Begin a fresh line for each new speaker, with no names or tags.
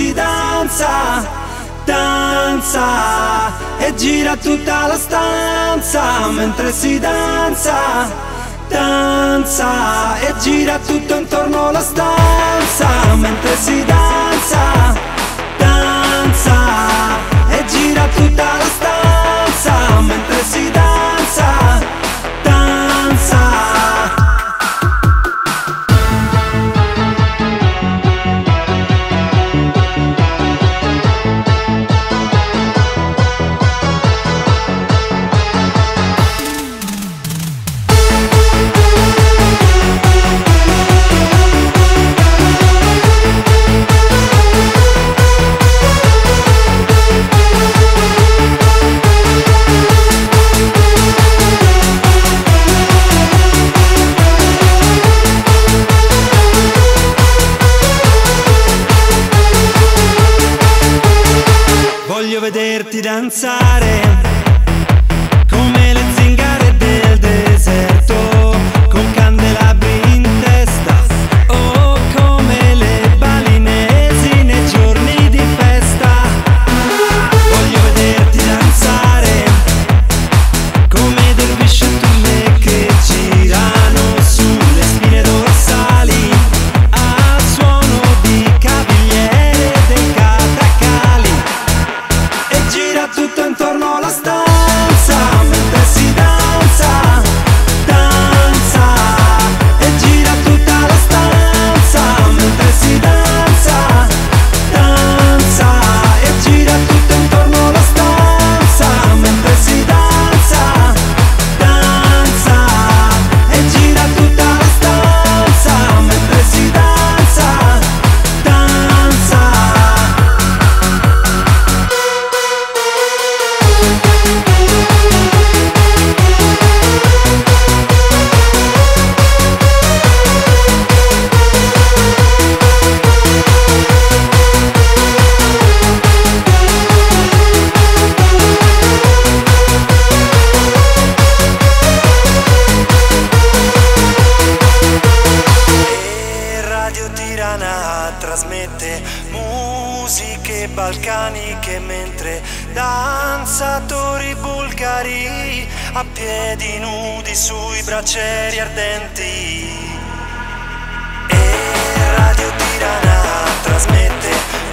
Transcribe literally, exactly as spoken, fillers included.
si danza, danza, e gira tutta la stanza mentre si danza, danza, e gira tutto intorno alla stanza mentre si danza, danza, e gira tutta la stanza mentre si danza, danza. Voglio vederti danzare come le zingare del deserto, con candelabri in testa, o come le balinesi nei giorni di festa. Voglio vederti danzare come dervisci e turme che girano sulle spine dorsali al suono di cavigliere dei catacali. Gira tutto intorno alla stanza mentre si danza, danza, e gira tutta la stanza mentre si danza, danza, e gira tutto intorno alla stanza mentre si danza, danza, e gira tutta la stanza mentre si danza, danza. Radio Tirana trasmette musiche balcaniche mentre danzatori bulgari a piedi nudi sui braccieri ardenti. E Radio Tirana trasmette